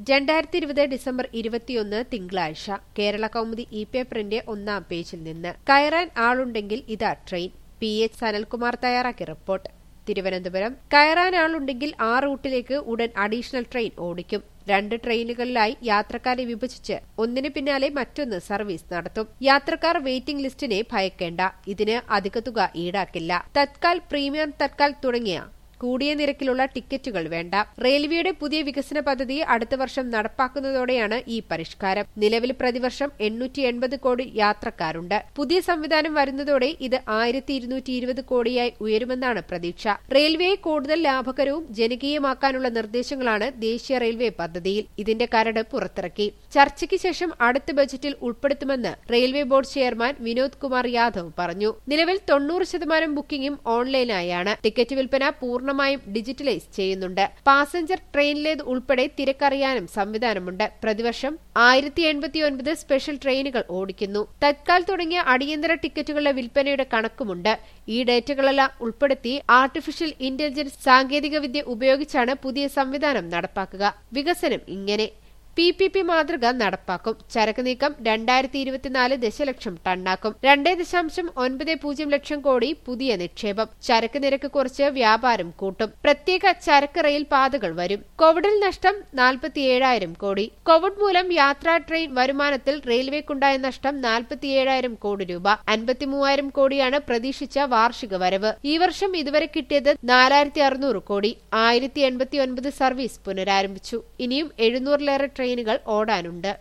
2020 December 21 തിങ്കളാഴ്ച കേരള കൗമുദി പേപ്പറിന്റെ ഒന്നാം പേജിൽ നിന്ന് കയറാൻ ആളുണ്ടെങ്കിൽ ഇതാ ട്രെയിൻ. PH സനൽകുമാർ തയ്യാറാക്കിയ റിപ്പോർട്ട്. തിരുവനന്തപുരം. കയറാൻ ആളുണ്ടെങ്കിൽ ആ റൂട്ടിലേക്ക് ഉടൻ അഡീഷണൽ ട്രെയിൻ ഓടിക്കും. 2 ട്രെയിനുകളിലായി യാത്രക്കാരെ വിഭജിച്ച് ഒന്നിന് പിന്നാലെ മറ്റൊന്ന് സർവീസ് നടത്തും. യാത്രക്കാർ വെയിറ്റിംഗ് ലിസ്റ്റിനെ ഭയക്കേണ്ട. ഇതിന് അധിക തുക ഈടാക്കില്ല. തത്കാൽ, പ്രീമിയം തത്കാൽ തുടങ്ങിയ കൂടിയ നിരക്കിലുള്ള ടിക്കറ്റുകൾ വേണ്ട. റെയിൽവേയുടെ പുതിയ വികസന പദ്ധതി അടുത്ത വർഷം നടപ്പാക്കുന്നതോടെയാണ് ഈ പരിഷ്കാരം. നിലവിൽ പ്രതിവർഷം 880 കോടി യാത്രക്കാരുണ്ട്. പുതിയ സംവിധാനം വരുന്നതോടെ ഇത് 1220 കോടിയായി ഉയരുമെന്നാണ് പ്രതീക്ഷ. റെയിൽവേയെ കൂടുതൽ ലാഭകരവും ജനകീയമാക്കാനുള്ള നിർദ്ദേശങ്ങളാണ് ദേശീയ റെയിൽവേ പദ്ധതിയിൽ. ഇതിന്റെ കരട് പുറത്തിറക്കി. ചർച്ചയ്ക്ക് ശേഷം അടുത്ത ബജറ്റിൽ ഉൾപ്പെടുത്തുമെന്ന് railway board chairman Vinod Kumar Yadav പറഞ്ഞു. നിലവിൽ 90% ബുക്കിംഗും ഓൺലൈനായാണ്. ടിക്കറ്റ് വിൽപ്പന പൂർണ്ണമായും ഡിജിറ്റലൈസ് ചെയ്യുന്നുണ്ട്. പാസഞ്ചർ ട്രെയിനിലേത് ഉൾപ്പെടെ തിരക്കറിയാനും സംവിധാനമുണ്ട്. പ്രതിവർഷം 1089 സ്പെഷ്യൽ ട്രെയിനുകൾ ഓടിക്കുന്നു. തത്കാൽ തുടങ്ങിയ അടിയന്തര ടിക്കറ്റുകളുടെ വിൽപ്പനയുടെ കണക്കുമുണ്ട്. ഈ ഡേറ്റകളെല്ലാം ഉൾപ്പെടുത്തി ആർട്ടിഫിഷ്യൽ ഇന്റലിജൻസ് സാങ്കേതികവിദ്യ ഉപയോഗിച്ചാണ് പുതിയ സംവിധാനം നടപ്പാക്കുക. വികസനം ഇങ്ങനെ: PPP മാതൃക നടപ്പാക്കും. ചരക്ക് നീക്കം 2024 ദശലക്ഷം ടണ്ണാക്കും. 2.90 ലക്ഷം കോടി പുതിയ നിക്ഷേപം. ചരക്ക് നിരക്ക് കുറച്ച് വ്യാപാരം കൂട്ടും. പ്രത്യേക ചരക്ക് റെയിൽ പാതകൾ വരും. കോവിഡിൽ നഷ്ടം 47,000 കോടി. കോവിഡ് മൂലം യാത്രാ ട്രെയിൻ വരുമാനത്തിൽ റെയിൽവേക്കുണ്ടായ നഷ്ടം 47,000 കോടി രൂപ. 53,000 കോടിയാണ് പ്രതീക്ഷിച്ച വാർഷിക വരവ്. ഈ വർഷം ഇതുവരെ കിട്ടിയത് 4,600 കോടി. 1089 സർവീസ് പുനരാരംഭിച്ചു. ഇനിയും 700-ലേറെ ട്രെയിനുകൾ ഓടാനുണ്ട്.